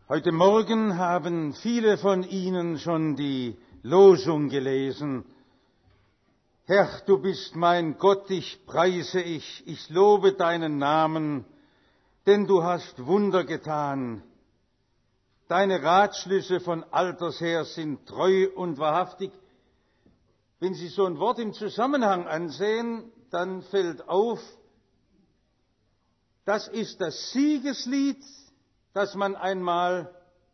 Heute Morgen haben viele von Ihnen schon die Losung gelesen. Herr, du bist mein Gott, dich preise ich lobe deinen Namen, denn du hast Wunder getan. Deine Ratschlüsse von alters her sind treu und wahrhaftig. Wenn Sie so ein Wort im Zusammenhang ansehen, dann fällt auf, das ist das Siegeslied, das man einmal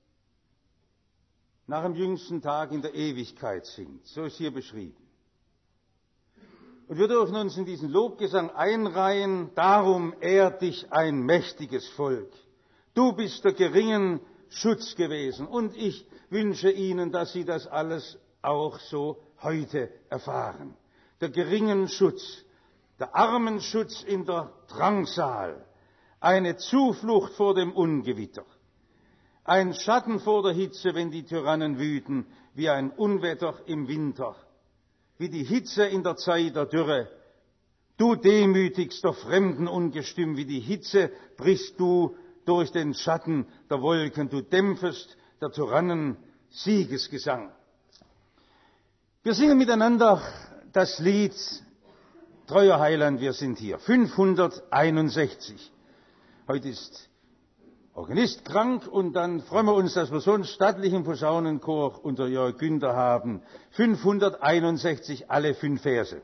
nach dem jüngsten Tag in der Ewigkeit singt. So ist hier beschrieben. Und wir dürfen uns in diesen Lobgesang einreihen, darum ehrt dich ein mächtiges Volk. Du bist der geringen Schutz gewesen. Und ich wünsche Ihnen, dass Sie das alles auch so heute erfahren. Der geringen Schutz, der armen Schutz in der Drangsal, eine Zuflucht vor dem Ungewitter, ein Schatten vor der Hitze, wenn die Tyrannen wüten, wie ein Unwetter im Winter, wie die Hitze in der Zeit der Dürre. Du demütigst der Fremden Ungestüm, wie die Hitze brichst du durch den Schatten der Wolken, du dämpfest der Tyrannen Siegesgesang. Wir singen miteinander das Lied Treuer Heiland, wir sind hier, 561. Heute ist Organist krank und dann freuen wir uns, dass wir so einen stattlichen Posaunenchor unter Jörg Günther haben. 561, alle 5 Verse.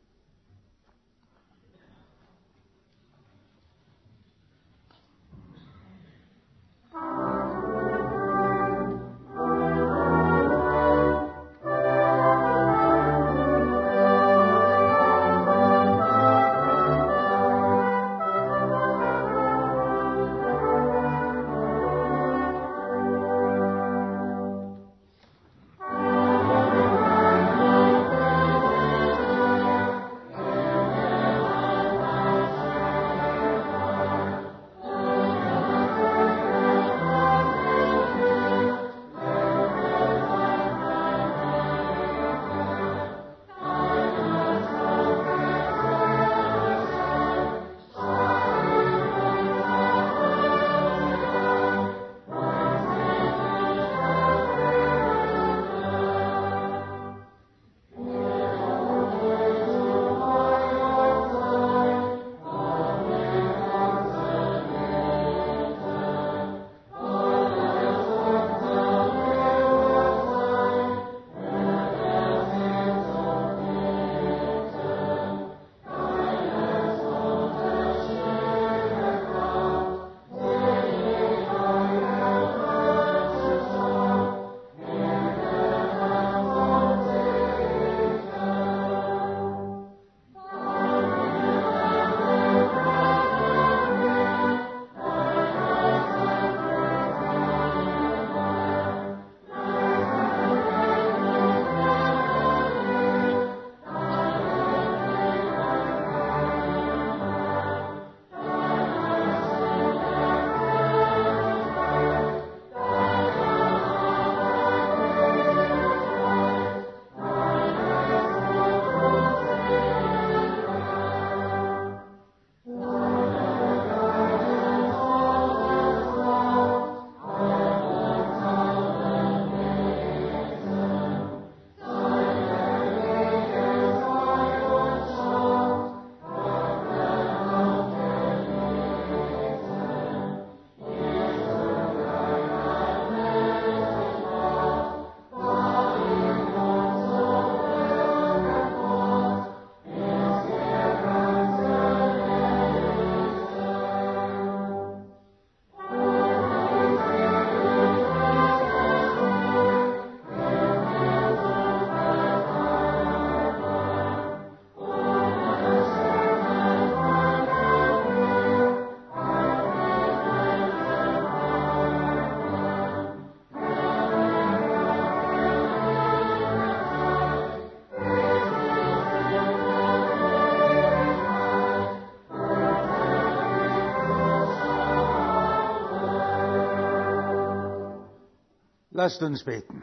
Lasst uns beten.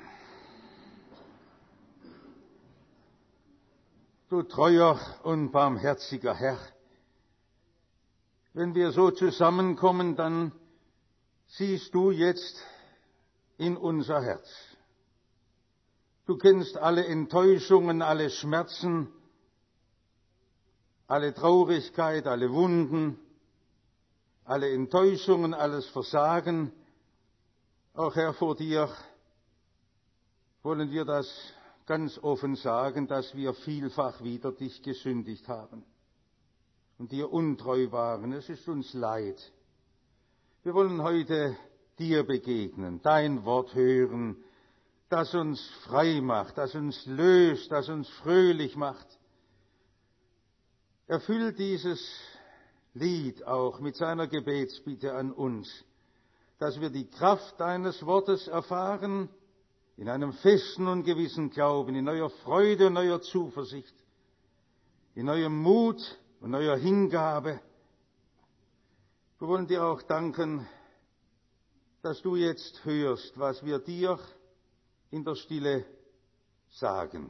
Du treuer und barmherziger Herr, wenn wir so zusammenkommen, dann siehst du jetzt in unser Herz. Du kennst alle Enttäuschungen, alle Schmerzen, alle Traurigkeit, alle Wunden, alle Enttäuschungen, alles Versagen. Auch Herr, vor dir wollen wir das ganz offen sagen, dass wir vielfach wider dich gesündigt haben und dir untreu waren. Es ist uns leid. Wir wollen heute dir begegnen, dein Wort hören, das uns frei macht, das uns löst, das uns fröhlich macht. Erfüll dieses Lied auch mit seiner Gebetsbitte an uns, dass wir die Kraft deines Wortes erfahren, in einem festen und gewissen Glauben, in neuer Freude und neuer Zuversicht, in neuem Mut und neuer Hingabe. Wir wollen dir auch danken, dass du jetzt hörst, was wir dir in der Stille sagen.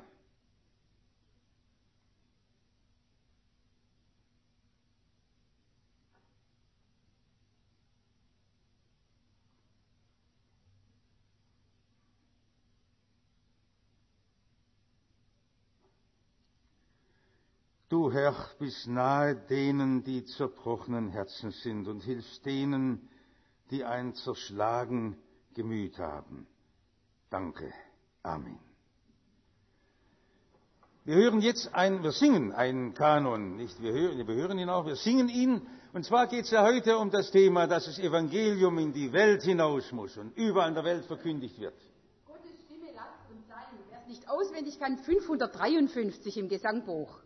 Du, Herr, bist nahe denen, die zerbrochenen Herzen sind und hilfst denen, die ein zerschlagen Gemüt haben. Danke. Amen. Wir singen einen Kanon, nicht wir hören ihn auch, wir singen ihn. Und zwar geht es ja heute um das Thema, dass das Evangelium in die Welt hinaus muss und überall in der Welt verkündigt wird. Gottes Stimme lasst uns sein. Wer es nicht auswendig kann, 553 im Gesangbuch.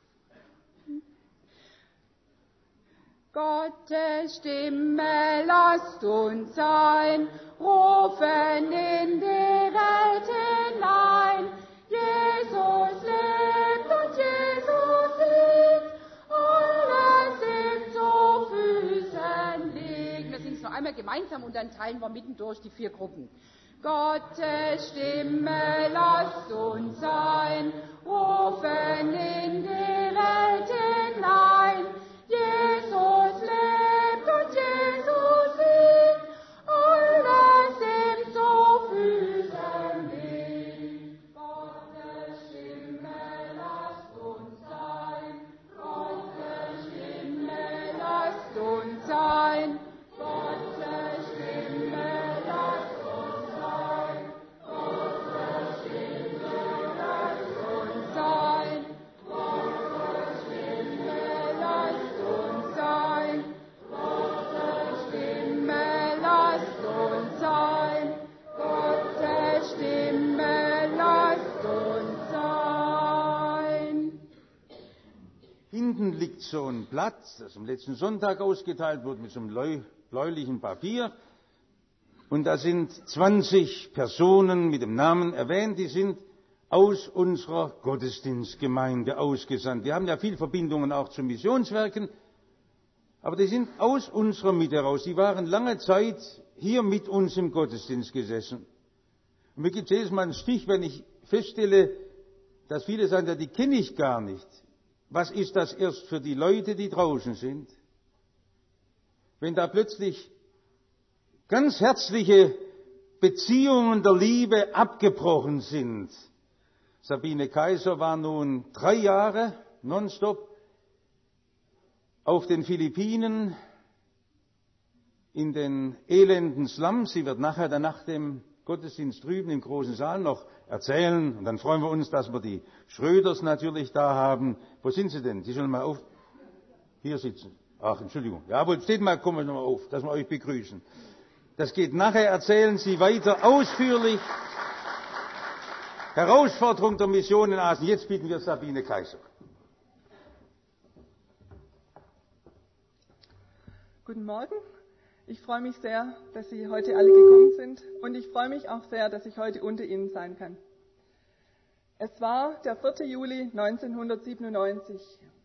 Gottes Stimme lasst uns sein, rufen in die Welt hinein. Jesus lebt und Jesus siegt, alles ihm zu Füßen liegt. Wir singen es noch einmal gemeinsam und dann teilen wir mittendurch die 4 Gruppen. Gottes Stimme lasst uns sein, rufen in die Welt hinein. Jesus lebt und Jesus siegt, alles ihm zu Füßen liegt. Gottes Stimme lasst uns sein, Gottes Stimme lasst uns sein, Gottes Stimme lasst uns sein, Gottes Stimme lasst uns sein, Gottes Stimme lasst uns sein, Gottes Stimme lasst uns sein, Gottes Stimme lasst uns sein. Hinten liegt so ein Blatt, das am letzten Sonntag ausgeteilt wurde, mit so einem bläulichen Papier. Und da sind 20 Personen mit dem Namen erwähnt, die sind aus unserer Gottesdienstgemeinde ausgesandt. Wir haben ja viele Verbindungen auch zu Missionswerken, aber die sind aus unserer Mitte heraus. Die waren lange Zeit hier mit uns im Gottesdienst gesessen. Und mir gibt es jedes Mal einen Stich, wenn ich feststelle, dass viele sagen, ja, die kenne ich gar nicht. Was ist das erst für die Leute, die draußen sind? Wenn da plötzlich ganz herzliche Beziehungen der Liebe abgebrochen sind. Sabine Kaiser war nun 3 Jahre nonstop auf den Philippinen in den elenden Slums. Sie wird nachher dann nach dem Gottesdienst drüben im großen Saal noch erzählen. Und dann freuen wir uns, dass wir die Schröders natürlich da haben. Wo sind sie denn? Die sollen mal auf. Hier sitzen. Ach, Entschuldigung. Jawohl, steht mal, kommen wir nochmal auf, dass wir euch begrüßen. Das geht nachher, erzählen Sie weiter ausführlich. Herausforderung der Mission in Asien. Jetzt bitten wir Sabine Kaiser. Guten Morgen. Ich freue mich sehr, dass Sie heute alle gekommen sind. Und ich freue mich auch sehr, dass ich heute unter Ihnen sein kann. Es war der 4. Juli 1997.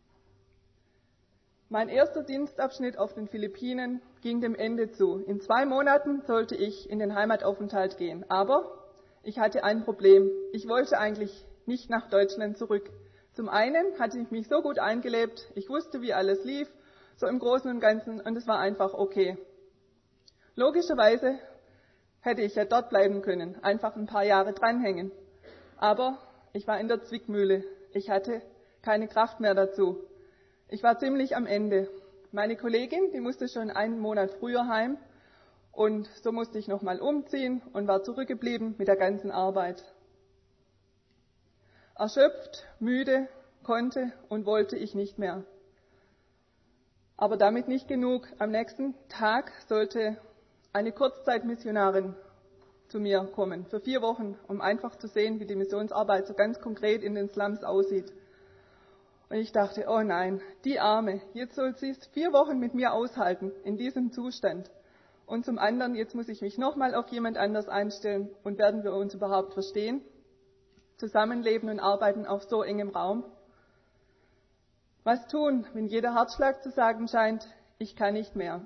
Mein erster Dienstabschnitt auf den Philippinen ging dem Ende zu. In 2 Monaten sollte ich in den Heimataufenthalt gehen. Aber ich hatte ein Problem. Ich wollte eigentlich nicht nach Deutschland zurück. Zum einen hatte ich mich so gut eingelebt, ich wusste, wie alles lief, so im Großen und Ganzen, und es war einfach okay. Logischerweise hätte ich ja dort bleiben können, einfach ein paar Jahre dranhängen. Aber ich war in der Zwickmühle. Ich hatte keine Kraft mehr dazu. Ich war ziemlich am Ende. Meine Kollegin, die musste schon einen Monat früher heim und so musste ich nochmal umziehen und war zurückgeblieben mit der ganzen Arbeit. Erschöpft, müde, konnte und wollte ich nicht mehr. Aber damit nicht genug. Am nächsten Tag sollte eine Kurzzeitmissionarin zu mir kommen, für 4 Wochen, um einfach zu sehen, wie die Missionsarbeit so ganz konkret in den Slums aussieht. Und ich dachte, oh nein, die Arme, jetzt soll sie es 4 Wochen mit mir aushalten, in diesem Zustand. Und zum anderen, jetzt muss ich mich nochmal auf jemand anders einstellen und werden wir uns überhaupt verstehen? Zusammenleben und arbeiten auf so engem Raum? Was tun, wenn jeder Herzschlag zu sagen scheint, ich kann nicht mehr?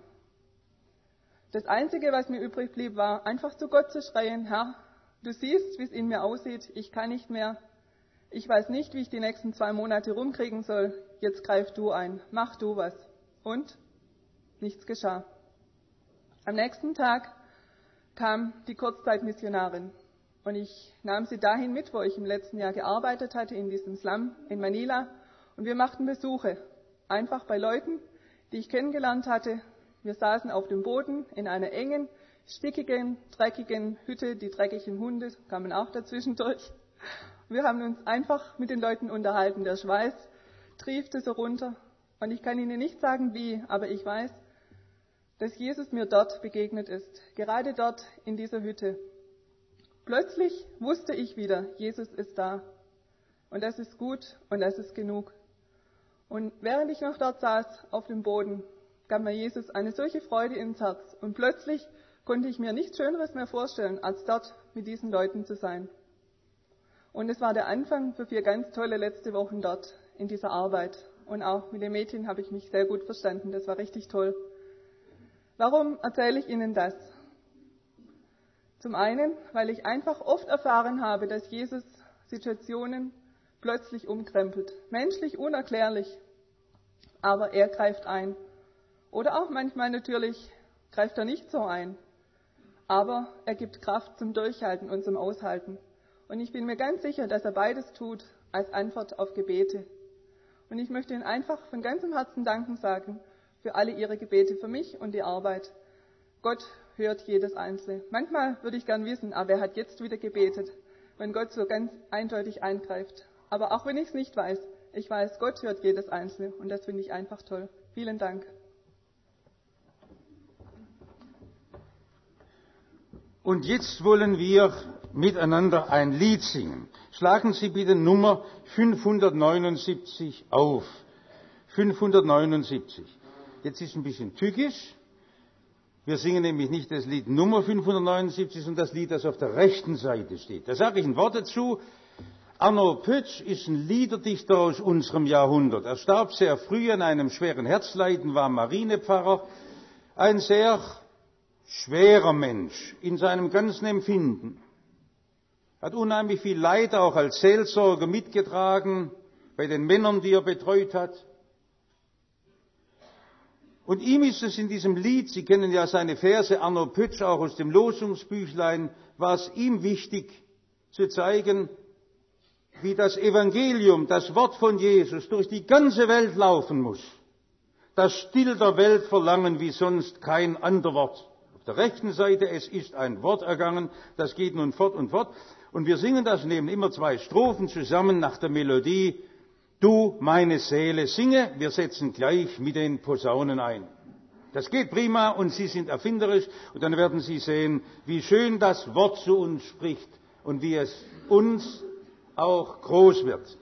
Das Einzige, was mir übrig blieb, war, einfach zu Gott zu schreien, Herr, du siehst, wie es in mir aussieht, ich kann nicht mehr. Ich weiß nicht, wie ich die nächsten 2 Monate rumkriegen soll. Jetzt greif du ein, mach du was. Und nichts geschah. Am nächsten Tag kam die Kurzzeitmissionarin und ich nahm sie dahin mit, wo ich im letzten Jahr gearbeitet hatte, in diesem Slum in Manila. Und wir machten Besuche, einfach bei Leuten, die ich kennengelernt hatte. Wir saßen auf dem Boden in einer engen, stickigen, dreckigen Hütte. Die dreckigen Hunde kamen auch dazwischen durch. Wir haben uns einfach mit den Leuten unterhalten. Der Schweiß triefte so runter. Und ich kann Ihnen nicht sagen, wie, aber ich weiß, dass Jesus mir dort begegnet ist. Gerade dort in dieser Hütte. Plötzlich wusste ich wieder, Jesus ist da. Und das ist gut und das ist genug. Und während ich noch dort saß, auf dem Boden, gab mir Jesus eine solche Freude ins Herz. Und plötzlich konnte ich mir nichts Schöneres mehr vorstellen, als dort mit diesen Leuten zu sein. Und es war der Anfang für 4 ganz tolle letzte Wochen dort in dieser Arbeit. Und auch mit den Mädchen habe ich mich sehr gut verstanden. Das war richtig toll. Warum erzähle ich Ihnen das? Zum einen, weil ich einfach oft erfahren habe, dass Jesus Situationen plötzlich umkrempelt. Menschlich unerklärlich, aber er greift ein. Oder auch manchmal natürlich greift er nicht so ein, aber er gibt Kraft zum Durchhalten und zum Aushalten. Und ich bin mir ganz sicher, dass er beides tut als Antwort auf Gebete. Und ich möchte Ihnen einfach von ganzem Herzen Danken sagen für alle Ihre Gebete, für mich und die Arbeit. Gott hört jedes Einzelne. Manchmal würde ich gern wissen, wer hat jetzt wieder gebetet, wenn Gott so ganz eindeutig eingreift. Aber auch wenn ich es nicht weiß, ich weiß, Gott hört jedes Einzelne und das finde ich einfach toll. Vielen Dank. Und jetzt wollen wir miteinander ein Lied singen. Schlagen Sie bitte Nummer 579 auf. 579. Jetzt ist ein bisschen tückisch. Wir singen nämlich nicht das Lied Nummer 579, sondern das Lied, das auf der rechten Seite steht. Da sage ich ein Wort dazu. Arno Pötsch ist ein Liederdichter aus unserem Jahrhundert. Er starb sehr früh an einem schweren Herzleiden, war Marinepfarrer, ein sehr schwerer Mensch in seinem ganzen Empfinden. Hat unheimlich viel Leid auch als Seelsorger mitgetragen, bei den Männern, die er betreut hat. Und ihm ist es in diesem Lied, Sie kennen ja seine Verse, Arno Pötsch, auch aus dem Losungsbüchlein, war es ihm wichtig zu zeigen, wie das Evangelium, das Wort von Jesus, durch die ganze Welt laufen muss. Das stillt der Welt Verlangen wie sonst kein ander Wort. Auf der rechten Seite, es ist ein Wort ergangen, das geht nun fort und fort. Und wir singen das, nehmen immer 2 Strophen zusammen nach der Melodie. Du, meine Seele, singe, wir setzen gleich mit den Posaunen ein. Das geht prima und Sie sind erfinderisch und dann werden Sie sehen, wie schön das Wort zu uns spricht und wie es uns auch groß wird.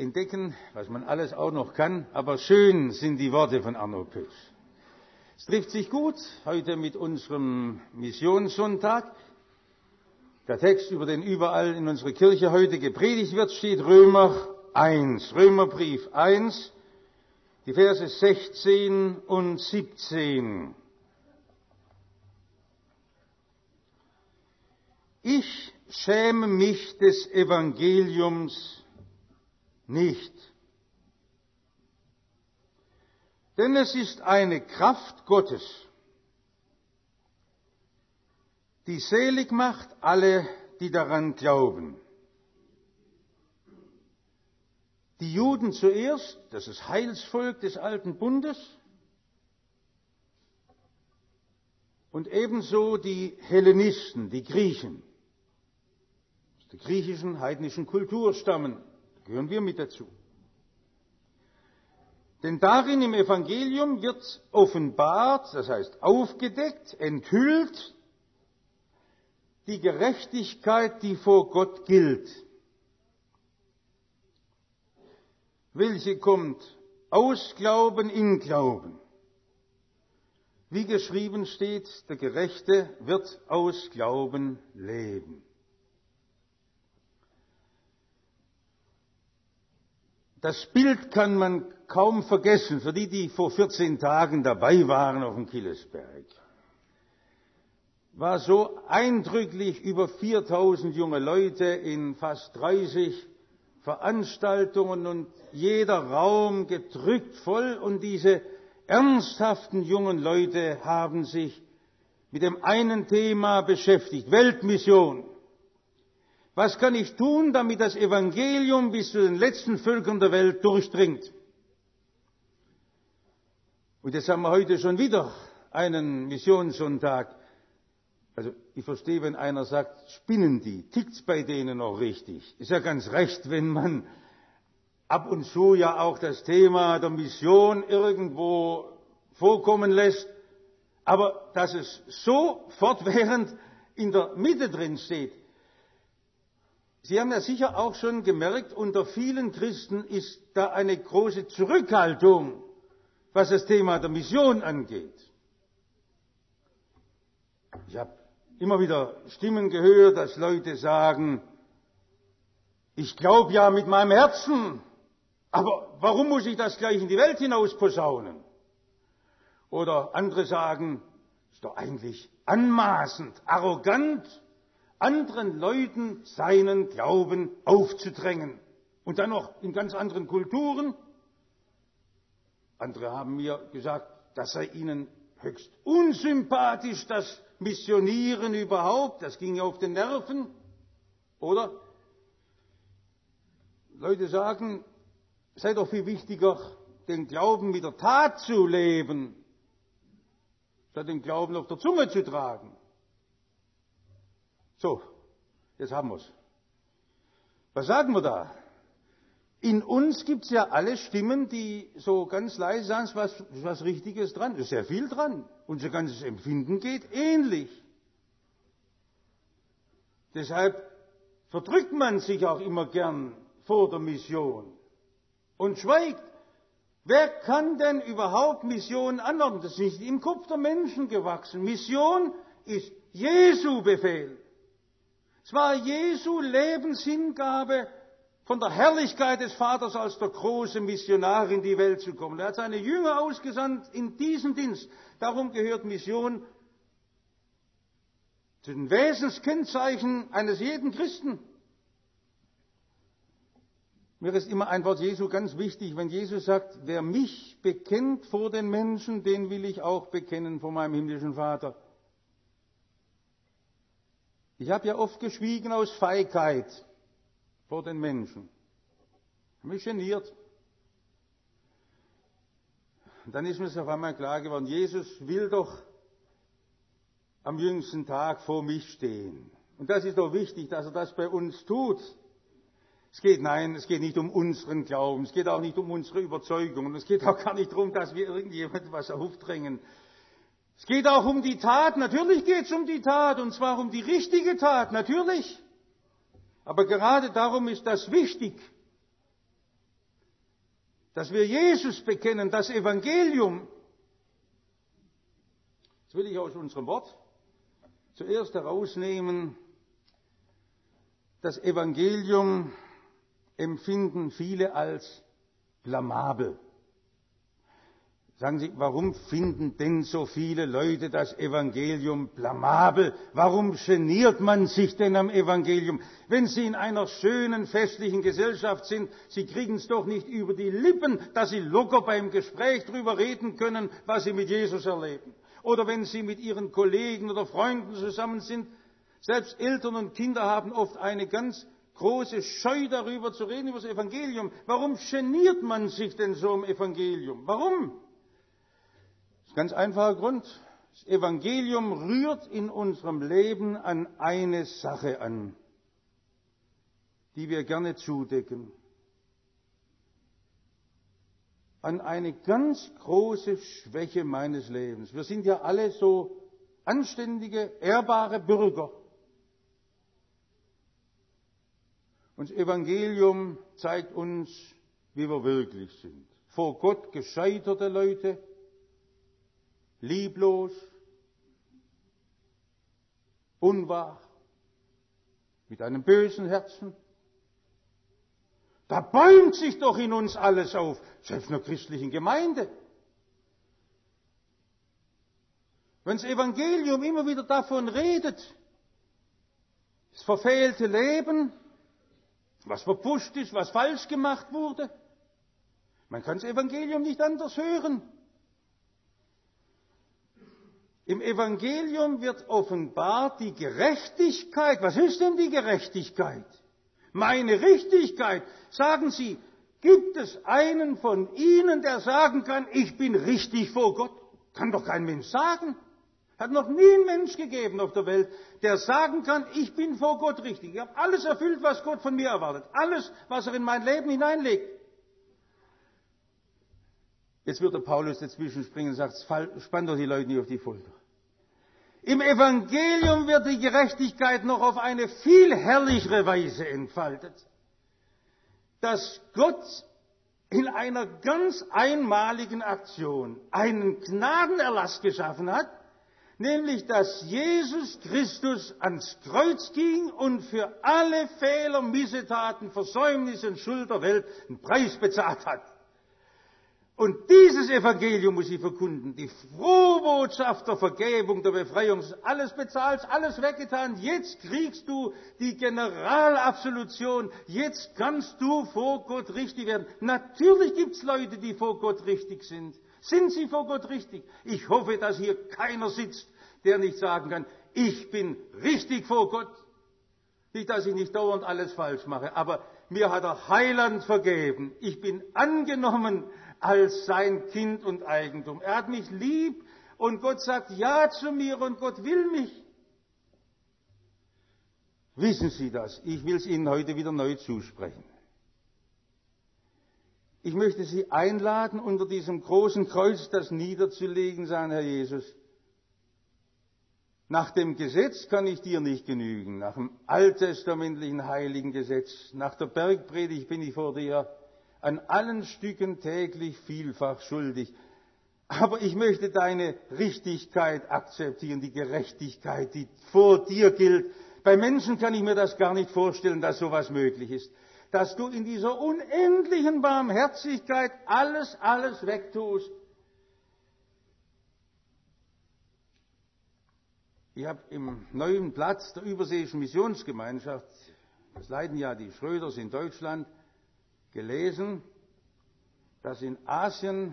entdecken, was man alles auch noch kann, aber schön sind die Worte von Arno Pösch. Es trifft sich gut heute mit unserem Missionssonntag. Der Text, über den überall in unserer Kirche heute gepredigt wird, steht Römer 1, Römerbrief 1, die Verse 16 und 17. Ich schäme mich des Evangeliums nicht, denn es ist eine Kraft Gottes, die selig macht alle, die daran glauben. Die Juden zuerst, das ist Heilsvolk des alten Bundes, und ebenso die Hellenisten, die Griechen, aus der griechischen heidnischen Kultur stammen, da gehören wir mit dazu. Denn darin im Evangelium wird offenbart, das heißt aufgedeckt, enthüllt, die Gerechtigkeit, die vor Gott gilt, welche kommt aus Glauben in Glauben. Wie geschrieben steht, der Gerechte wird aus Glauben leben. Das Bild kann man kaum vergessen, für die, die vor 14 Tagen dabei waren auf dem Killesberg. War so eindrücklich, über 4000 junge Leute in fast 30 Veranstaltungen und jeder Raum gedrückt voll, und diese ernsthaften jungen Leute haben sich mit dem einen Thema beschäftigt: Weltmission. Was kann ich tun, damit das Evangelium bis zu den letzten Völkern der Welt durchdringt? Und jetzt haben wir heute schon wieder einen Missionssonntag. Also ich verstehe, wenn einer sagt, spinnen die, tickt's bei denen noch richtig. Ist ja ganz recht, wenn man ab und zu ja auch das Thema der Mission irgendwo vorkommen lässt, aber dass es so fortwährend in der Mitte drin steht. Sie haben ja sicher auch schon gemerkt, unter vielen Christen ist da eine große Zurückhaltung, was das Thema der Mission angeht. Ich habe immer wieder Stimmen gehört, dass Leute sagen, ich glaube ja mit meinem Herzen, aber warum muss ich das gleich in die Welt hinaus posaunen? Oder andere sagen, ist doch eigentlich anmaßend, arrogant, anderen Leuten seinen Glauben aufzudrängen. Und dann noch in ganz anderen Kulturen. Andere haben mir gesagt, das sei ihnen höchst unsympathisch, das Missionieren überhaupt, das ging ja auf den Nerven. Oder Leute sagen, es sei doch viel wichtiger, den Glauben mit der Tat zu leben, statt den Glauben auf der Zunge zu tragen. So, jetzt haben wir's. Was sagen wir da? In uns gibt's ja alle Stimmen, die so ganz leise sagen, was Richtiges dran. Es ist sehr viel dran. Unser ganzes Empfinden geht ähnlich. Deshalb verdrückt man sich auch immer gern vor der Mission und schweigt. Wer kann denn überhaupt Mission anordnen? Das ist nicht im Kopf der Menschen gewachsen. Mission ist Jesu Befehl. Es war Jesu Lebenshingabe, von der Herrlichkeit des Vaters als der große Missionar in die Welt zu kommen. Er hat seine Jünger ausgesandt in diesen Dienst. Darum gehört Mission zu den Wesenskennzeichen eines jeden Christen. Mir ist immer ein Wort Jesu ganz wichtig, wenn Jesus sagt, wer mich bekennt vor den Menschen, den will ich auch bekennen vor meinem himmlischen Vater. Ich habe ja oft geschwiegen aus Feigheit vor den Menschen. Ich habe mich geniert. Und dann ist mir auf einmal klar geworden, Jesus will doch am jüngsten Tag vor mich stehen. Und das ist doch wichtig, dass er das bei uns tut. Es geht nicht um unseren Glauben, es geht auch nicht um unsere Überzeugung, und es geht auch gar nicht darum, dass wir irgendjemandem was aufdrängen. Es geht auch um die Tat, natürlich geht es um die Tat, und zwar um die richtige Tat, natürlich. Aber gerade darum ist das wichtig. dass wir Jesus bekennen, das Evangelium. Das will ich aus unserem Wort zuerst herausnehmen. Das Evangelium empfinden viele als blamabel. Sagen Sie, warum finden denn so viele Leute das Evangelium blamabel? Warum geniert man sich denn am Evangelium? Wenn Sie in einer schönen, festlichen Gesellschaft sind, Sie kriegen es doch nicht über die Lippen, dass Sie locker beim Gespräch darüber reden können, was Sie mit Jesus erleben. Oder wenn Sie mit Ihren Kollegen oder Freunden zusammen sind, selbst Eltern und Kinder haben oft eine ganz große Scheu darüber zu reden, über das Evangelium. Warum geniert man sich denn so am Evangelium? Warum? Ganz einfacher Grund. Das Evangelium rührt in unserem Leben an eine Sache an, die wir gerne zudecken. An eine ganz große Schwäche meines Lebens. Wir sind ja alle so anständige, ehrbare Bürger. Und das Evangelium zeigt uns, wie wir wirklich sind. Vor Gott gescheiterte Leute, lieblos, unwahr, mit einem bösen Herzen. Da bäumt sich doch in uns alles auf, selbst in der christlichen Gemeinde. Wenn das Evangelium immer wieder davon redet, das verfehlte Leben, was verpfuscht ist, was falsch gemacht wurde, man kann das Evangelium nicht anders hören. Im Evangelium wird offenbart die Gerechtigkeit. Was ist denn die Gerechtigkeit? Meine Richtigkeit. Sagen Sie, gibt es einen von Ihnen, der sagen kann, ich bin richtig vor Gott? Kann doch kein Mensch sagen. Hat noch nie ein Mensch gegeben auf der Welt, der sagen kann, ich bin vor Gott richtig. Ich habe alles erfüllt, was Gott von mir erwartet. Alles, was er in mein Leben hineinlegt. Jetzt wird der Paulus dazwischen springen und sagt, spann doch die Leute nicht auf die Folter. Im Evangelium wird die Gerechtigkeit noch auf eine viel herrlichere Weise entfaltet. Dass Gott in einer ganz einmaligen Aktion einen Gnadenerlass geschaffen hat, nämlich dass Jesus Christus ans Kreuz ging und für alle Fehler, Missetaten, Versäumnisse und Schuld der Welt einen Preis bezahlt hat. Und dieses Evangelium muss ich verkünden, die frohe Botschaft der Vergebung, der Befreiung, alles bezahlt, alles weggetan, jetzt kriegst du die Generalabsolution, jetzt kannst du vor Gott richtig werden. Natürlich gibt es Leute, die vor Gott richtig sind. Sind sie vor Gott richtig? Ich hoffe, dass hier keiner sitzt, der nicht sagen kann, ich bin richtig vor Gott. Nicht, dass ich nicht dauernd alles falsch mache, aber mir hat der Heiland vergeben. Ich bin angenommen als sein Kind und Eigentum. Er hat mich lieb und Gott sagt Ja zu mir und Gott will mich. Wissen Sie das? Ich will es Ihnen heute wieder neu zusprechen. Ich möchte Sie einladen, unter diesem großen Kreuz das niederzulegen, sagen, Herr Jesus, nach dem Gesetz kann ich dir nicht genügen, nach dem alttestamentlichen heiligen Gesetz, nach der Bergpredigt bin ich vor dir an allen Stücken täglich vielfach schuldig. Aber ich möchte deine Richtigkeit akzeptieren, die Gerechtigkeit, die vor dir gilt. Bei Menschen kann ich mir das gar nicht vorstellen, dass sowas möglich ist. Dass du in dieser unendlichen Barmherzigkeit alles wegtust. Ich habe im neuen Blatt der Überseeischen Missionsgemeinschaft, das leiten ja die Schröders in Deutschland, gelesen, dass in Asien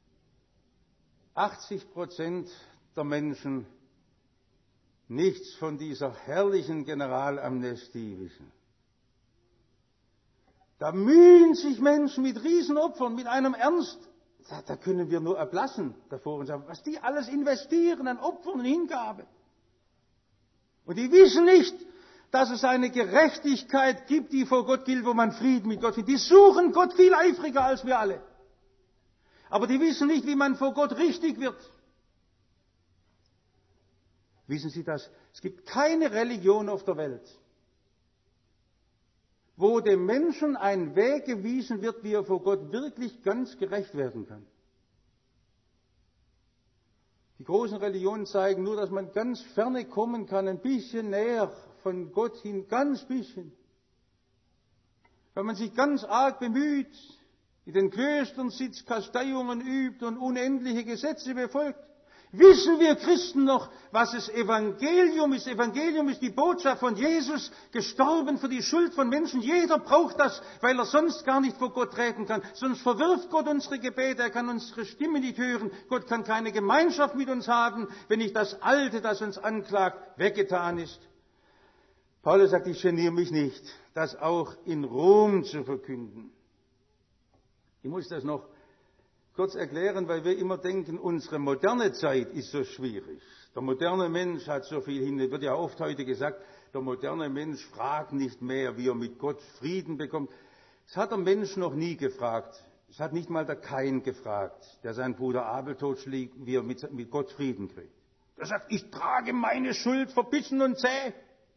80% der Menschen nichts von dieser herrlichen Generalamnestie wissen. Da mühen sich Menschen mit Riesenopfern, mit einem Ernst. Da können wir nur erblassen davor und sagen, was die alles investieren an Opfern und Hingabe. Und die wissen nicht, dass es eine Gerechtigkeit gibt, die vor Gott gilt, wo man Frieden mit Gott findet. Die suchen Gott viel eifriger als wir alle. Aber die wissen nicht, wie man vor Gott richtig wird. Wissen Sie das? Es gibt keine Religion auf der Welt, wo dem Menschen ein Weg gewiesen wird, wie er vor Gott wirklich ganz gerecht werden kann. Die großen Religionen zeigen nur, dass man ganz ferne kommen kann, ein bisschen näher von Gott hin, ganz bisschen. Wenn man sich ganz arg bemüht, in den Klöstern sitzt, Kasteiungen übt und unendliche Gesetze befolgt. Wissen wir Christen noch, was das Evangelium ist? Evangelium ist die Botschaft von Jesus, gestorben für die Schuld von Menschen. Jeder braucht das, weil er sonst gar nicht vor Gott treten kann. Sonst verwirft Gott unsere Gebete, er kann unsere Stimme nicht hören. Gott kann keine Gemeinschaft mit uns haben, wenn nicht das Alte, das uns anklagt, weggetan ist. Paulus sagt, ich geniere mich nicht, das auch in Rom zu verkünden. Ich muss das noch kurz erklären, weil wir immer denken, unsere moderne Zeit ist so schwierig. Der moderne Mensch hat so viel hin. Es wird ja oft heute gesagt, der moderne Mensch fragt nicht mehr, wie er mit Gott Frieden bekommt. Das hat der Mensch noch nie gefragt. Es hat nicht mal der Kain gefragt, der seinen Bruder Abel totschlägt, wie er mit Gott Frieden kriegt. Er sagt, ich trage meine Schuld verbissen und zäh.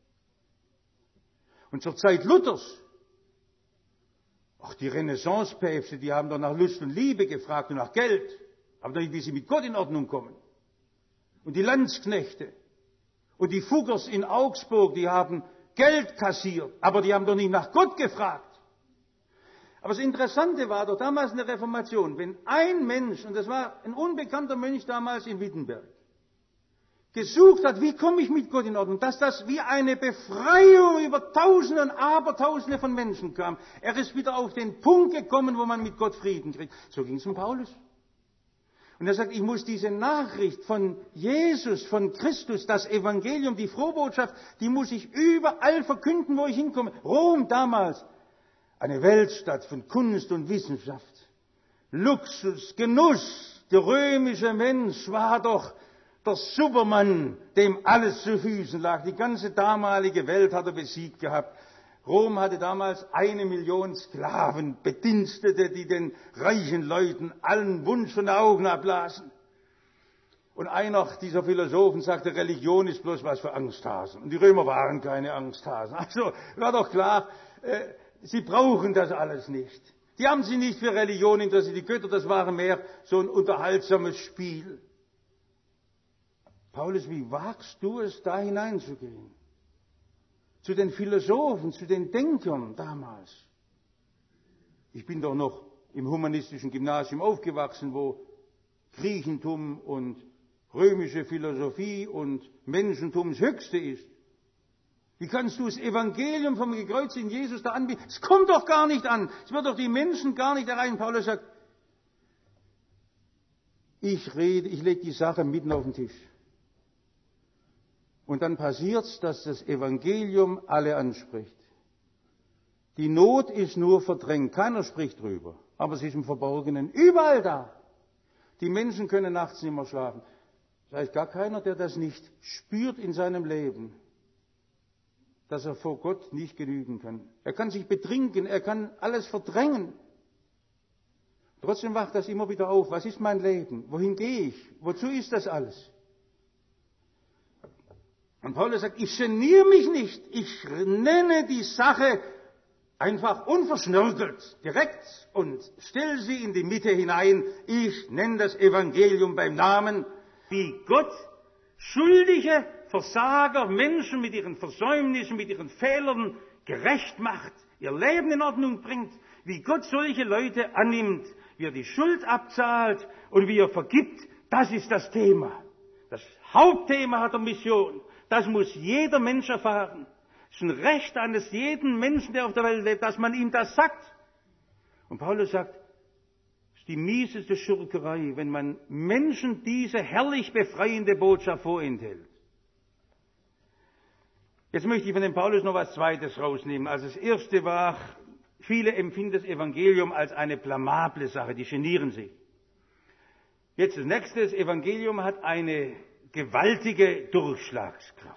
Und zur Zeit Luthers, auch die Renaissance-Päpste, die haben doch nach Lust und Liebe gefragt und nach Geld, aber doch nicht, wie sie mit Gott in Ordnung kommen. Und die Landsknechte und die Fuggers in Augsburg, die haben Geld kassiert, aber die haben doch nicht nach Gott gefragt. Aber das Interessante war doch damals in der Reformation, wenn ein Mensch, und das war ein unbekannter Mönch damals in Wittenberg, gesucht hat, wie komme ich mit Gott in Ordnung, dass das wie eine Befreiung über Tausende und Abertausende von Menschen kam. Er ist wieder auf den Punkt gekommen, wo man mit Gott Frieden kriegt. So ging es um Paulus. Und er sagt, ich muss diese Nachricht von Jesus, von Christus, das Evangelium, die Frohbotschaft, die muss ich überall verkünden, wo ich hinkomme. Rom damals, eine Weltstadt von Kunst und Wissenschaft, Luxus, Genuss. Der römische Mensch war doch der Supermann, dem alles zu Füßen lag. Die ganze damalige Welt hat er besiegt gehabt. Rom hatte damals 1 Million Sklaven, Bedienstete, die den reichen Leuten allen Wunsch von den Augen ablasen. Und einer dieser Philosophen sagte, Religion ist bloß was für Angsthasen. Und die Römer waren keine Angsthasen. Also war doch klar, sie brauchen das alles nicht. Die haben sich nicht für Religion interessiert. Die Götter, das waren mehr so ein unterhaltsames Spiel. Paulus, wie wagst du es, da hineinzugehen? Zu den Philosophen, zu den Denkern damals. Ich bin doch noch im humanistischen Gymnasium aufgewachsen, wo Griechentum und römische Philosophie und Menschentum das Höchste ist. Wie kannst du das Evangelium vom gekreuzigten Jesus da anbieten? Es kommt doch gar nicht an. Es wird doch die Menschen gar nicht erreichen. Paulus sagt, ich lege die Sache mitten auf den Tisch. Und dann passiert's, dass das Evangelium alle anspricht. Die Not ist nur verdrängt, keiner spricht drüber, aber sie ist im Verborgenen überall da. Die Menschen können nachts nicht mehr schlafen. Da ist gar keiner, der das nicht spürt in seinem Leben, dass er vor Gott nicht genügen kann. Er kann sich betrinken, er kann alles verdrängen. Trotzdem wacht das immer wieder auf. Was ist mein Leben? Wohin gehe ich? Wozu ist das alles? Und Paulus sagt, ich geniere mich nicht, ich nenne die Sache einfach unverschnörkelt, direkt und stelle sie in die Mitte hinein. Ich nenne das Evangelium beim Namen, wie Gott schuldige Versager, Menschen mit ihren Versäumnissen, mit ihren Fehlern gerecht macht, ihr Leben in Ordnung bringt, wie Gott solche Leute annimmt, wie er die Schuld abzahlt und wie er vergibt. Das ist das Thema. Das Hauptthema hat der Mission. Das muss jeder Mensch erfahren. Es ist ein Recht eines jeden Menschen, der auf der Welt lebt, dass man ihm das sagt. Und Paulus sagt, es ist die mieseste Schurkerei, wenn man Menschen diese herrlich befreiende Botschaft vorenthält. Jetzt möchte ich von dem Paulus noch was Zweites rausnehmen. Also das Erste war, viele empfinden das Evangelium als eine blamable Sache, die genieren sich. Jetzt das Nächste, das Evangelium hat eine gewaltige Durchschlagskraft.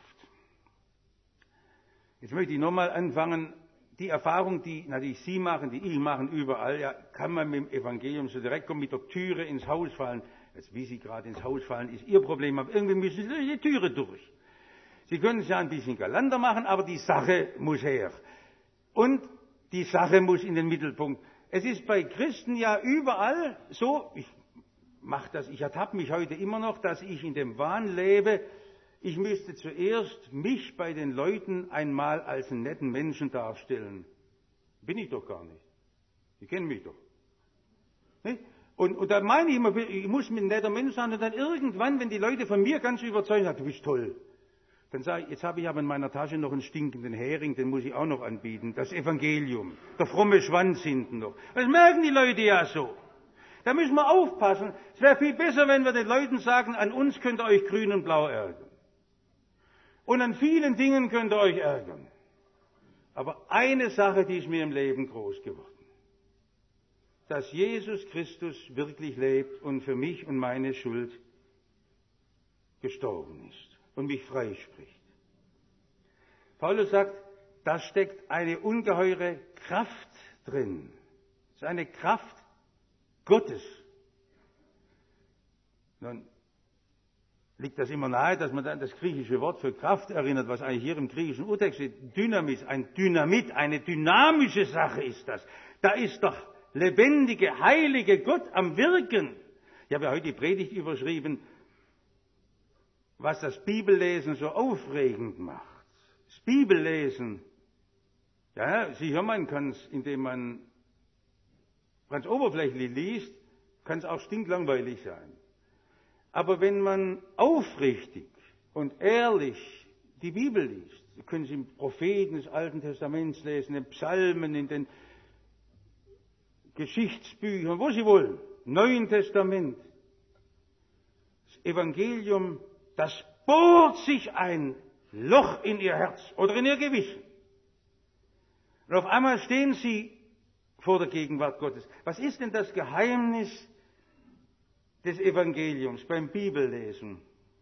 Jetzt möchte ich nochmal anfangen, die Erfahrung, die natürlich Sie machen, die ich machen, überall, ja, kann man mit dem Evangelium so direkt kommen, mit der Türe ins Haus fallen. Jetzt, wie Sie gerade ins Haus fallen, ist Ihr Problem, aber irgendwie müssen Sie durch die Türe durch. Sie können es ja ein bisschen galanter machen, aber die Sache muss her. Und Die Sache muss in den Mittelpunkt. Es ist bei Christen ja überall so, ich ertappe mich heute immer noch, dass ich in dem Wahn lebe, ich müsste zuerst mich bei den Leuten einmal als einen netten Menschen darstellen. Bin ich doch gar nicht. Die kennen mich doch. Nicht? Und da meine ich immer, ich muss ein netter Mensch sein und dann irgendwann, wenn die Leute von mir ganz überzeugt sind, du bist toll. Dann sage ich, jetzt habe ich aber in meiner Tasche noch einen stinkenden Hering, den muss ich auch noch anbieten. Das Evangelium, der fromme Schwanz hinten noch. Das merken die Leute ja so. Da müssen wir aufpassen. Es wäre viel besser, wenn wir den Leuten sagen, an uns könnt ihr euch grün und blau ärgern. Und an vielen Dingen könnt ihr euch ärgern. Aber eine Sache, die ist mir im Leben groß geworden. Dass Jesus Christus wirklich lebt und für mich und meine Schuld gestorben ist und mich freispricht. Paulus sagt, da steckt eine ungeheure Kraft drin. Es ist eine Kraft Gottes. Nun liegt das immer nahe, dass man dann das griechische Wort für Kraft erinnert, was eigentlich hier im griechischen Urtext steht. Dynamis, ein Dynamit, eine dynamische Sache ist das. Da ist doch lebendige, heilige Gott am Wirken. Ich habe ja heute die Predigt überschrieben, was das Bibellesen so aufregend macht. Das Bibellesen, ja, sicher, man kann es, indem man ganz oberflächlich liest, kann es auch stinklangweilig sein. Aber wenn man aufrichtig und ehrlich die Bibel liest, Sie können Sie im Propheten des Alten Testaments lesen, in den Psalmen, in den Geschichtsbüchern, wo Sie wollen, im Neuen Testament. Das Evangelium, das bohrt sich ein Loch in Ihr Herz oder in Ihr Gewissen. Und auf einmal stehen Sie vor der Gegenwart Gottes. Was ist denn das Geheimnis des Evangeliums beim Bibellesen?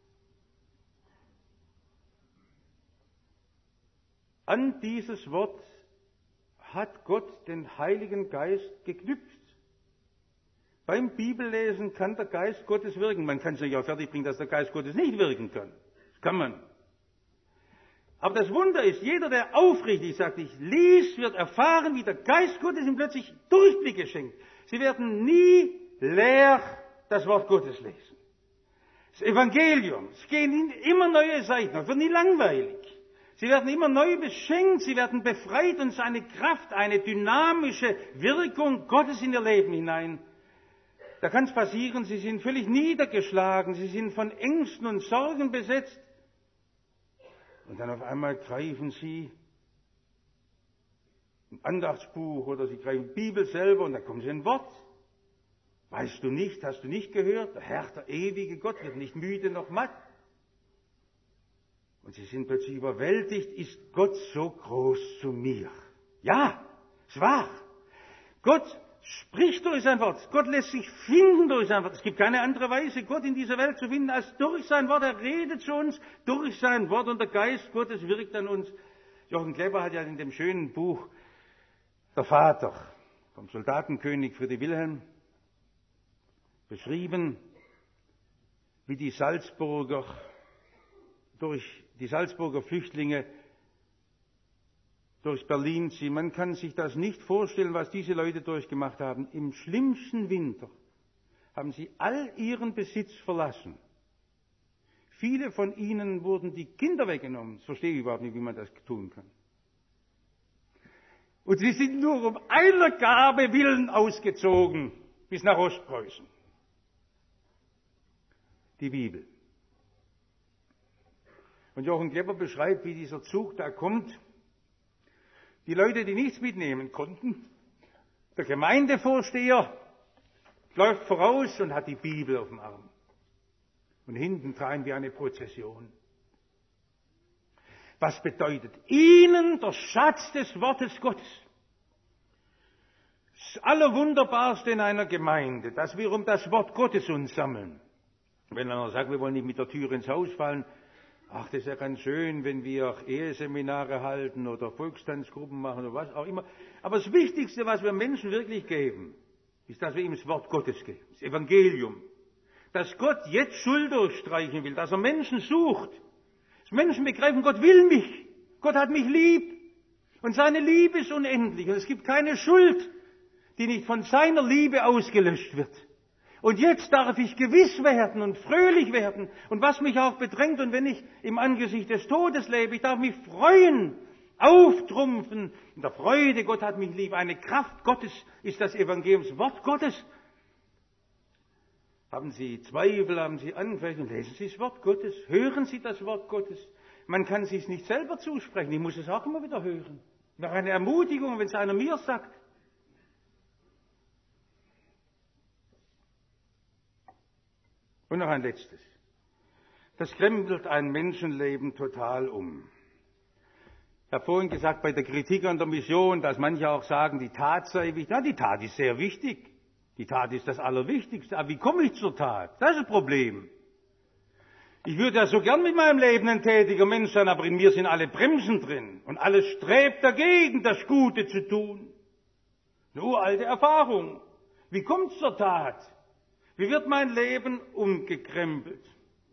An dieses Wort hat Gott den Heiligen Geist geknüpft. Beim Bibellesen kann der Geist Gottes wirken. Man kann es ja fertigbringen, dass der Geist Gottes nicht wirken kann. Das kann man. Aber das Wunder ist, jeder, der aufrichtig sagt, ich lies, wird erfahren, wie der Geist Gottes ihm plötzlich Durchblicke schenkt. Sie werden nie leer das Wort Gottes lesen. Das Evangelium, es gehen ihnen immer neue Seiten, es wird nie langweilig. Sie werden immer neu beschenkt, sie werden befreit und es ist eine Kraft, eine dynamische Wirkung Gottes in ihr Leben hinein. Da kann es passieren, sie sind völlig niedergeschlagen, sie sind von Ängsten und Sorgen besetzt. Und dann auf einmal greifen sie ein Andachtsbuch oder sie greifen die Bibel selber und da kommen sie ein Wort. Weißt du nicht, hast du nicht gehört? Der Herr, der ewige Gott, wird nicht müde noch matt. Und sie sind plötzlich überwältigt, ist Gott so groß zu mir? Ja, es war. Gott spricht durch sein Wort. Gott lässt sich finden durch sein Wort. Es gibt keine andere Weise, Gott in dieser Welt zu finden, als durch sein Wort. Er redet zu uns durch sein Wort und der Geist Gottes wirkt an uns. Jochen Kleber hat ja in dem schönen Buch Der Vater vom Soldatenkönig Friedrich Wilhelm beschrieben, wie die Salzburger Flüchtlinge durch Berlin ziehen. Man kann sich das nicht vorstellen, was diese Leute durchgemacht haben. Im schlimmsten Winter haben sie all ihren Besitz verlassen. Viele von ihnen wurden die Kinder weggenommen. Das verstehe ich überhaupt nicht, wie man das tun kann. Und sie sind nur um einer Gabe willen ausgezogen bis nach Ostpreußen. Die Bibel. Und Jochen Kleber beschreibt, wie dieser Zug da kommt. Die Leute, die nichts mitnehmen konnten, der Gemeindevorsteher läuft voraus und hat die Bibel auf dem Arm. Und hinten tragen wir eine Prozession. Was bedeutet ihnen der Schatz des Wortes Gottes? Das Allerwunderbarste in einer Gemeinde, dass wir um das Wort Gottes uns sammeln. Wenn einer sagt, wir wollen nicht mit der Tür ins Haus fallen, ach, das ist ja ganz schön, wenn wir auch Eheseminare halten oder Volkstanzgruppen machen oder was auch immer. Aber das Wichtigste, was wir Menschen wirklich geben, ist, dass wir ihm das Wort Gottes geben, das Evangelium. Dass Gott jetzt Schuld durchstreichen will, dass er Menschen sucht. Dass Menschen begreifen, Gott will mich. Gott hat mich lieb. Und seine Liebe ist unendlich. Und es gibt keine Schuld, die nicht von seiner Liebe ausgelöscht wird. Und jetzt darf ich gewiss werden und fröhlich werden. Und was mich auch bedrängt, und wenn ich im Angesicht des Todes lebe, ich darf mich freuen, auftrumpfen in der Freude, Gott hat mich lieb. Eine Kraft Gottes ist das Evangelium, das Wort Gottes. Haben Sie Zweifel, haben Sie Anfechtungen, lesen Sie das Wort Gottes, hören Sie das Wort Gottes. Man kann es sich nicht selber zusprechen, ich muss es auch immer wieder hören. Noch eine Ermutigung, wenn es einer mir sagt. Und noch ein letztes. Das krempelt ein Menschenleben total um. Ich habe vorhin gesagt, bei der Kritik an der Mission, dass manche auch sagen, die Tat sei wichtig. Ja, die Tat ist sehr wichtig. Die Tat ist das Allerwichtigste. Aber wie komme ich zur Tat? Das ist ein Problem. Ich würde ja so gern mit meinem Leben ein tätiger Mensch sein, aber in mir sind alle Bremsen drin. Und alles strebt dagegen, das Gute zu tun. Eine uralte Erfahrung. Wie kommt es zur Tat? Wie wird mein Leben umgekrempelt?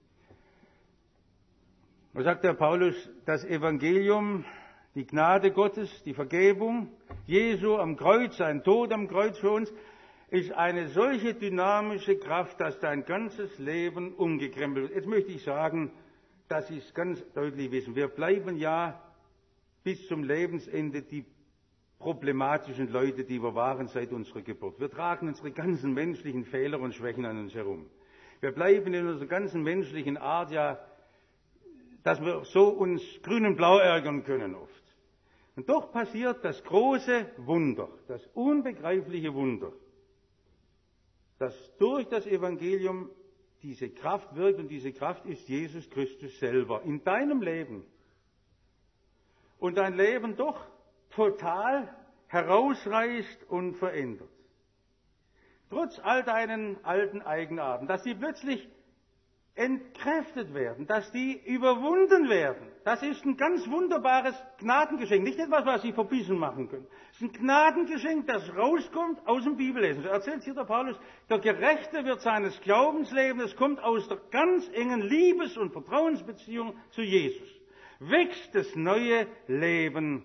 Was sagt der Paulus? Das Evangelium, die Gnade Gottes, die Vergebung, Jesu am Kreuz, sein Tod am Kreuz für uns, ist eine solche dynamische Kraft, dass dein ganzes Leben umgekrempelt wird. Jetzt möchte ich sagen, dass Sie es ganz deutlich wissen. Wir bleiben ja bis zum Lebensende die problematischen Leute, die wir waren seit unserer Geburt. Wir tragen unsere ganzen menschlichen Fehler und Schwächen an uns herum. Wir bleiben in unserer ganzen menschlichen Art ja, dass wir so uns grün und blau ärgern können oft. Und doch passiert das große Wunder, das unbegreifliche Wunder, dass durch das Evangelium diese Kraft wirkt, und diese Kraft ist Jesus Christus selber in deinem Leben. Und dein Leben doch total herausreißt und verändert. Trotz all deinen alten Eigenarten, dass die plötzlich entkräftet werden, dass die überwunden werden. Das ist ein ganz wunderbares Gnadengeschenk. Nicht etwas, was Sie verbissen machen können. Es ist ein Gnadengeschenk, das rauskommt aus dem Bibellesen. So erzählt hier der Paulus, der Gerechte wird seines Glaubens leben. Es kommt aus der ganz engen Liebes- und Vertrauensbeziehung zu Jesus. Wächst das neue Leben.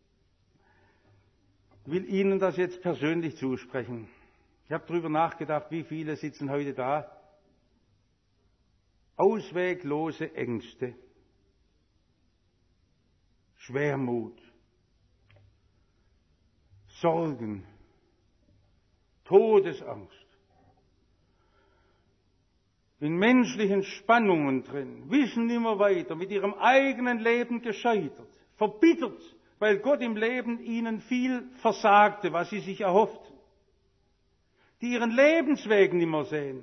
Ich will Ihnen das jetzt persönlich zusprechen. Ich habe darüber nachgedacht, wie viele sitzen heute da. Ausweglose Ängste, Schwermut, Sorgen, Todesangst, in menschlichen Spannungen drin, wissen immer weiter, mit ihrem eigenen Leben gescheitert, verbittert, weil Gott im Leben ihnen viel versagte, was sie sich erhofften, die ihren Lebensweg nicht mehr sehen.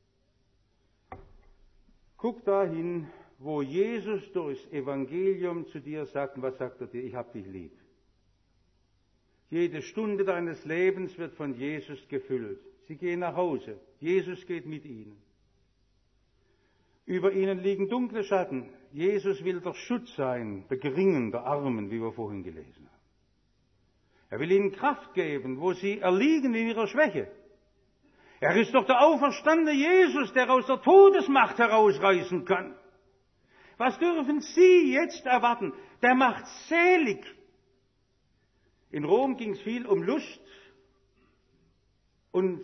Guck dahin, wo Jesus durchs Evangelium zu dir sagt, und was sagt er dir? Ich hab dich lieb. Jede Stunde deines Lebens wird von Jesus gefüllt. Sie gehen nach Hause. Jesus geht mit ihnen. Über ihnen liegen dunkle Schatten. Jesus will der Schutz sein, der Geringen, der Armen, wie wir vorhin gelesen haben. Er will ihnen Kraft geben, wo sie erliegen in ihrer Schwäche. Er ist doch der auferstandene Jesus, der aus der Todesmacht herausreißen kann. Was dürfen Sie jetzt erwarten? Der macht selig. In Rom ging es viel um Lust und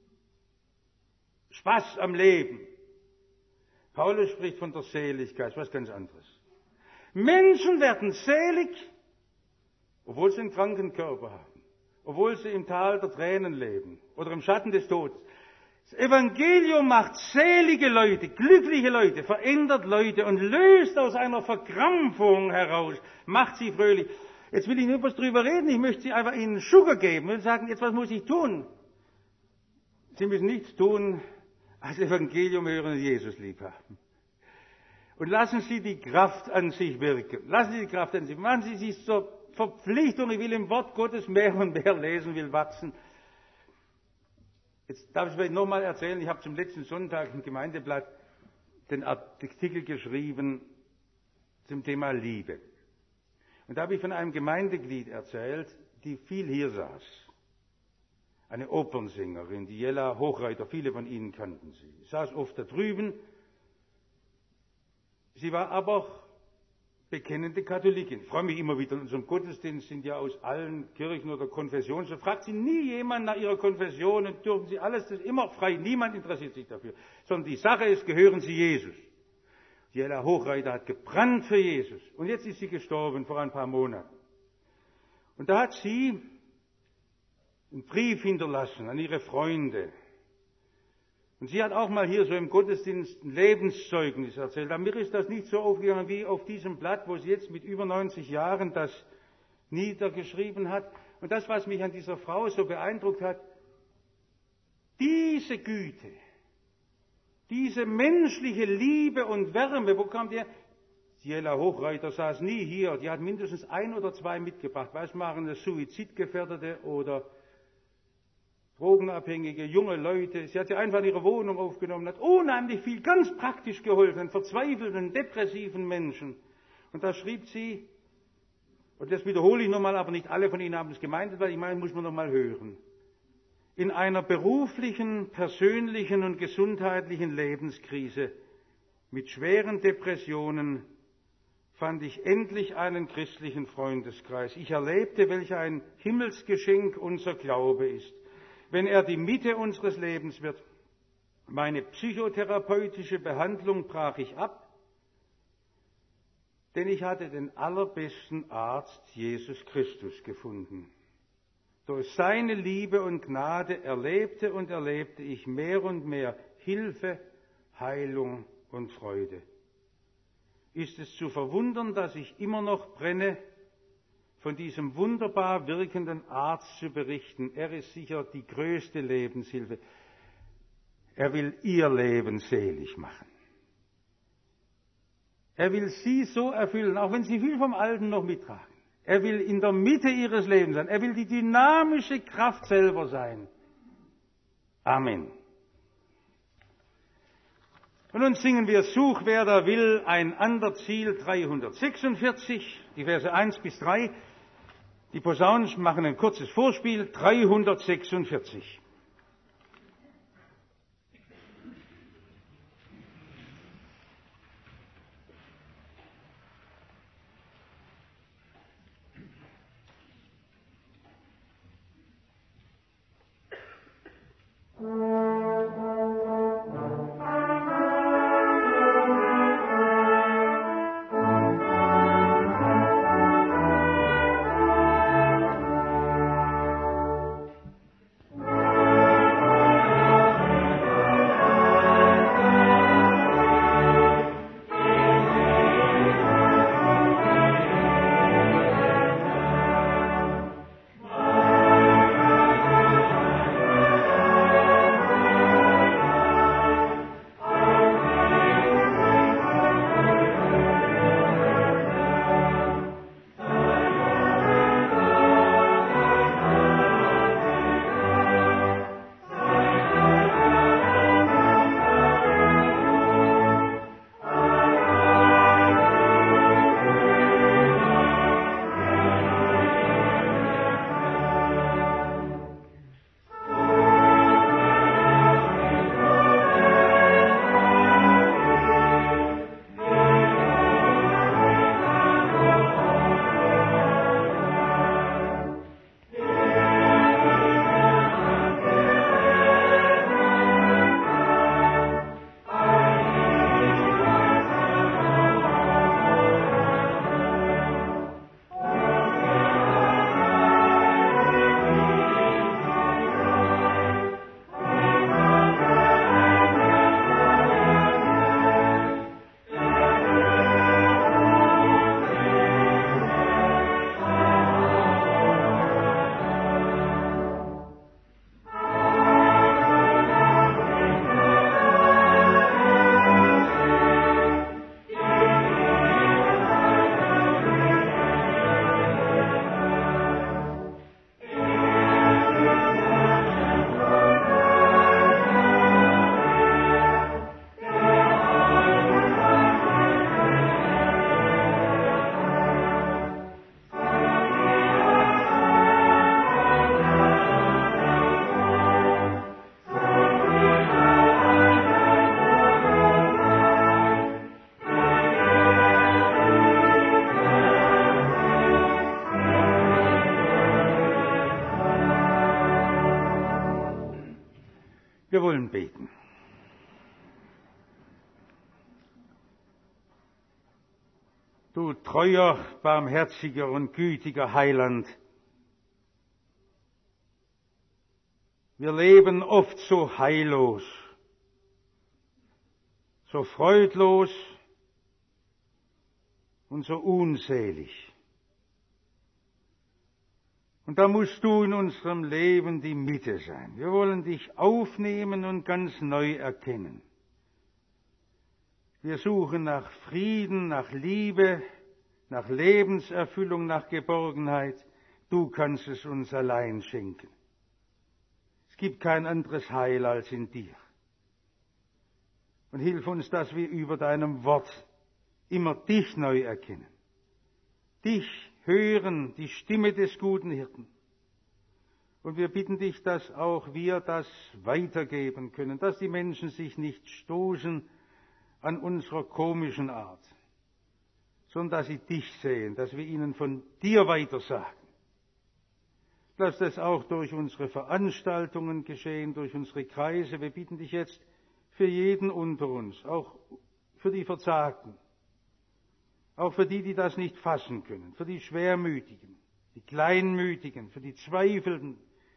Spaß am Leben. Paulus spricht von der Seligkeit, was ganz anderes. Menschen werden selig, obwohl sie einen kranken Körper haben. Obwohl sie im Tal der Tränen leben oder im Schatten des Todes. Das Evangelium macht selige Leute, glückliche Leute, verändert Leute und löst aus einer Verkrampfung heraus, macht sie fröhlich. Jetzt will ich nicht etwas drüber reden, ich möchte Sie einfach Ihnen Sugar geben und sagen, jetzt was muss ich tun? Sie müssen nichts tun, als Evangelium hören und Jesus lieb haben. Und lassen Sie die Kraft an sich wirken. Lassen Sie die Kraft an sich. Machen Sie sich zur Verpflichtung, ich will im Wort Gottes mehr und mehr lesen, will wachsen. Jetzt darf ich vielleicht nochmal erzählen, ich habe zum letzten Sonntag im Gemeindeblatt den Artikel geschrieben zum Thema Liebe. Und da habe ich von einem Gemeindeglied erzählt, die viel hier saß. Eine Opernsängerin, die Jella Hochreiter, viele von Ihnen kannten sie. Saß oft da drüben. Sie war aber bekennende Katholikin. Ich freue mich immer wieder, in unserem Gottesdienst sind ja aus allen Kirchen oder Konfessionen, so fragt sie nie jemand nach ihrer Konfession und dürfen sie alles, das ist immer frei, niemand interessiert sich dafür. Sondern die Sache ist, gehören sie Jesus. Jella Hochreiter hat gebrannt für Jesus und jetzt ist sie gestorben vor ein paar Monaten. Und da hat sie einen Brief hinterlassen an ihre Freunde. Und sie hat auch mal hier so im Gottesdienst ein Lebenszeugnis erzählt. Aber mir ist das nicht so aufgegangen wie auf diesem Blatt, wo sie jetzt mit über 90 Jahren das niedergeschrieben hat. Und das, was mich an dieser Frau so beeindruckt hat, diese Güte, diese menschliche Liebe und Wärme, wo kam die? Jella Hochreiter saß nie hier, die hat mindestens 1 oder 2 mitgebracht. Was machen das Suizidgefährdete oder Drogenabhängige, junge Leute. Sie hat sie einfach in ihre Wohnung aufgenommen, hat unheimlich viel, ganz praktisch geholfen, verzweifelten, depressiven Menschen. Und da schrieb sie, und das wiederhole ich nochmal, aber nicht alle von Ihnen haben es gemeint, weil ich meine, muss man nochmal hören. In einer beruflichen, persönlichen und gesundheitlichen Lebenskrise mit schweren Depressionen fand ich endlich einen christlichen Freundeskreis. Ich erlebte, welch ein Himmelsgeschenk unser Glaube ist, wenn er die Mitte unseres Lebens wird. Meine psychotherapeutische Behandlung brach ich ab, denn ich hatte den allerbesten Arzt, Jesus Christus, gefunden. Durch seine Liebe und Gnade erlebte und erlebte ich mehr und mehr Hilfe, Heilung und Freude. Ist es zu verwundern, dass ich immer noch brenne, von diesem wunderbar wirkenden Arzt zu berichten? Er ist sicher die größte Lebenshilfe. Er will ihr Leben selig machen. Er will sie so erfüllen, auch wenn sie viel vom Alten noch mittragen. Er will in der Mitte ihres Lebens sein. Er will die dynamische Kraft selber sein. Amen. Und nun singen wir Such, wer da will, ein ander Ziel 346, die Verse 1 bis 3. Die Posaunen machen ein kurzes Vorspiel, 346. Wir wollen beten. Du treuer, barmherziger und gütiger Heiland, wir leben oft so heillos, so freudlos und so unselig. Und da musst du in unserem Leben die Mitte sein. Wir wollen dich aufnehmen und ganz neu erkennen. Wir suchen nach Frieden, nach Liebe, nach Lebenserfüllung, nach Geborgenheit. Du kannst es uns allein schenken. Es gibt kein anderes Heil als in dir. Und hilf uns, dass wir über deinem Wort immer dich neu erkennen. Dich hören, die Stimme des guten Hirten. Und wir bitten dich, dass auch wir das weitergeben können, dass die Menschen sich nicht stoßen an unserer komischen Art, sondern dass sie dich sehen, dass wir ihnen von dir weitersagen. Lass das auch durch unsere Veranstaltungen geschehen, durch unsere Kreise. Wir bitten dich jetzt für jeden unter uns, auch für die Verzagten, auch für die, die das nicht fassen können, für die Schwermütigen, die Kleinmütigen, für die Zweifelnden.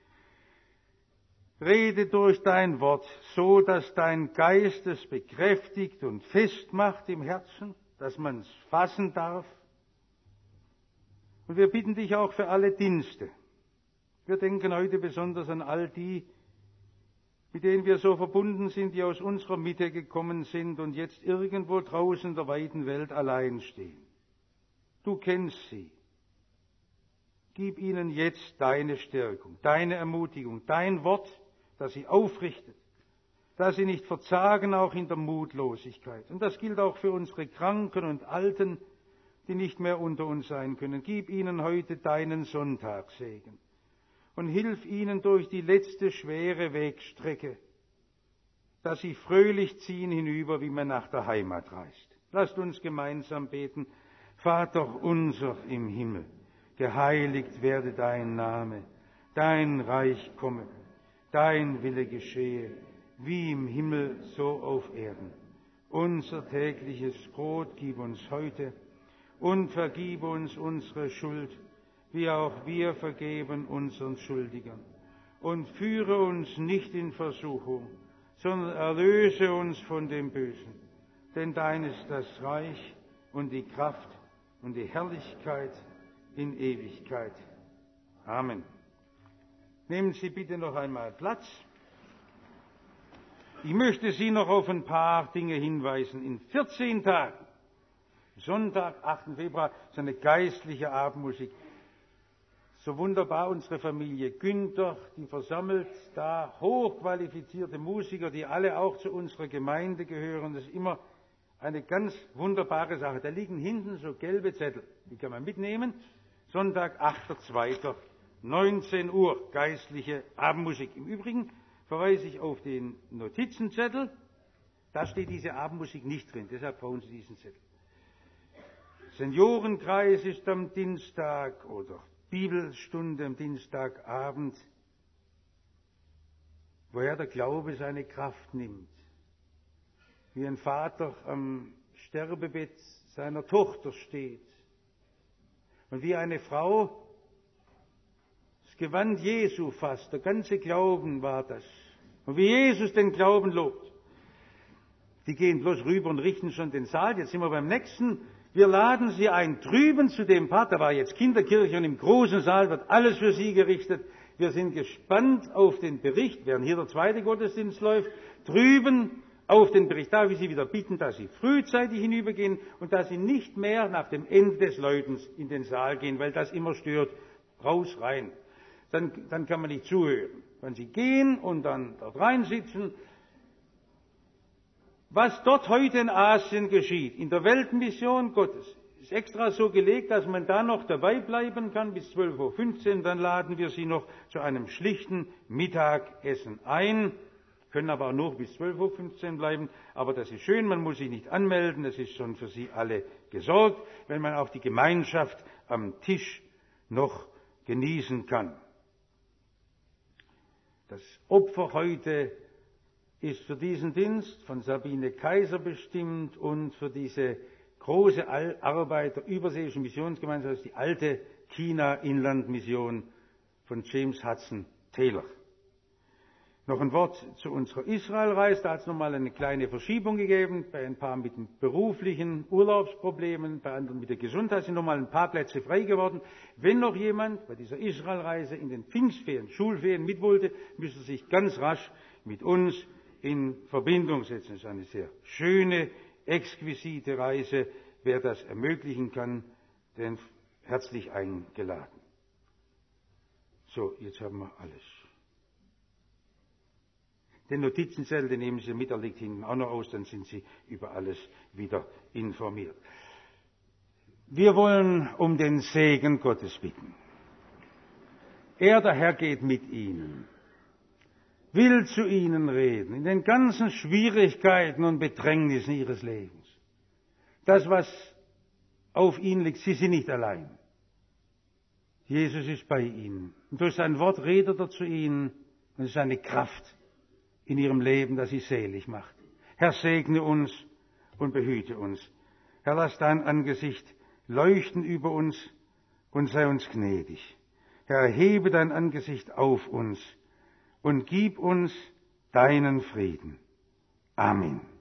Rede durch dein Wort, so dass dein Geist es bekräftigt und festmacht im Herzen, dass man es fassen darf. Und wir bitten dich auch für alle Dienste. Wir denken heute besonders an all die, mit denen wir so verbunden sind, die aus unserer Mitte gekommen sind und jetzt irgendwo draußen in der weiten Welt allein stehen. Du kennst sie. Gib ihnen jetzt deine Stärkung, deine Ermutigung, dein Wort, das sie aufrichtet, dass sie nicht verzagen, auch in der Mutlosigkeit. Und das gilt auch für unsere Kranken und Alten, die nicht mehr unter uns sein können. Gib ihnen heute deinen Sonntagssegen und hilf ihnen durch die letzte schwere Wegstrecke, dass sie fröhlich ziehen hinüber, wie man nach der Heimat reist. Lasst uns gemeinsam beten. Vater unser im Himmel, geheiligt werde dein Name, dein Reich komme. Dein Wille geschehe, wie im Himmel, so auf Erden. Unser tägliches Brot gib uns heute und vergib uns unsere Schuld, wie auch wir vergeben unseren Schuldigern. Und führe uns nicht in Versuchung, sondern erlöse uns von dem Bösen. Denn dein ist das Reich und die Kraft und die Herrlichkeit in Ewigkeit. Amen. Nehmen Sie bitte noch einmal Platz. Ich möchte Sie noch auf ein paar Dinge hinweisen. In 14 Tagen, Sonntag, 8. Februar, ist eine geistliche Abendmusik. So wunderbar unsere Familie Günther, die versammelt da hochqualifizierte Musiker, die alle auch zu unserer Gemeinde gehören. Das ist immer eine ganz wunderbare Sache. Da liegen hinten so gelbe Zettel, die kann man mitnehmen. Sonntag, 8.2. 19 Uhr, geistliche Abendmusik. Im Übrigen verweise ich auf den Notizenzettel. Da steht diese Abendmusik nicht drin, deshalb brauchen Sie diesen Zettel. Seniorenkreis ist am Dienstag oder Bibelstunde am Dienstagabend, woher der Glaube seine Kraft nimmt. Wie ein Vater am Sterbebett seiner Tochter steht und wie eine Frau Gewand Jesu fasst, der ganze Glauben war das. Und wie Jesus den Glauben lobt. Die gehen bloß rüber und richten schon den Saal. Jetzt sind wir beim nächsten. Wir laden Sie ein drüben zu dem Part. Da war jetzt Kinderkirche und im großen Saal wird alles für Sie gerichtet. Wir sind gespannt auf den Bericht, während hier der zweite Gottesdienst läuft. Drüben auf den Bericht. Darf ich Sie wieder bitten, dass Sie frühzeitig hinübergehen und dass Sie nicht mehr nach dem Ende des Läutens in den Saal gehen, weil das immer stört. Raus, rein. Dann kann man nicht zuhören. Wenn Sie gehen und dann dort reinsitzen, was dort heute in Asien geschieht, in der Weltmission Gottes, ist extra so gelegt, dass man da noch dabei bleiben kann bis 12.15 Uhr. Dann laden wir Sie noch zu einem schlichten Mittagessen ein, können aber auch nur bis 12.15 Uhr bleiben. Aber das ist schön, man muss sich nicht anmelden, es ist schon für Sie alle gesorgt, wenn man auch die Gemeinschaft am Tisch noch genießen kann. Das Opfer heute ist für diesen Dienst von Sabine Kaiser bestimmt und für diese große Arbeit der überseeischen Missionsgemeinschaft, die alte China-Inland-Mission von James Hudson Taylor. Noch ein Wort zu unserer Israelreise. Da hat es nochmal eine kleine Verschiebung gegeben. Bei ein paar mit beruflichen Urlaubsproblemen, bei anderen mit der Gesundheit sind nochmal ein paar Plätze frei geworden. Wenn noch jemand bei dieser Israelreise in den Pfingstferien, Schulferien mit wollte, müsste sich ganz rasch mit uns in Verbindung setzen. Es ist eine sehr schöne, exquisite Reise. Wer das ermöglichen kann, den herzlich eingeladen. So, jetzt haben wir alles. Den Notizenzettel, den nehmen Sie mit, der liegt hinten auch noch aus, dann sind Sie über alles wieder informiert. Wir wollen um den Segen Gottes bitten. Er, der Herr, geht mit Ihnen, will zu Ihnen reden, in den ganzen Schwierigkeiten und Bedrängnissen Ihres Lebens. Das, was auf Ihnen liegt, Sie sind nicht allein. Jesus ist bei Ihnen. Und durch sein Wort redet er zu Ihnen, und es ist eine Kraft in Ihrem Leben, das Sie selig macht. Herr, segne uns und behüte uns. Herr, lass dein Angesicht leuchten über uns und sei uns gnädig. Herr, erhebe dein Angesicht auf uns und gib uns deinen Frieden. Amen.